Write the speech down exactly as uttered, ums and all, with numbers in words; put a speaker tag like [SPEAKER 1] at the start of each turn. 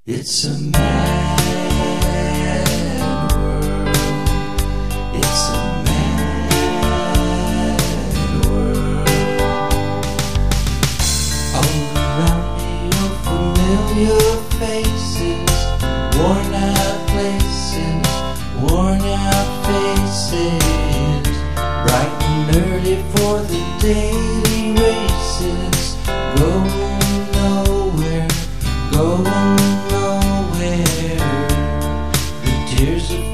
[SPEAKER 1] It's a mad world. It's a mad world. All around me are familiar faces, worn out places, worn out faces, bright and early for the daily races, going nowhere, going nowhere. The tears of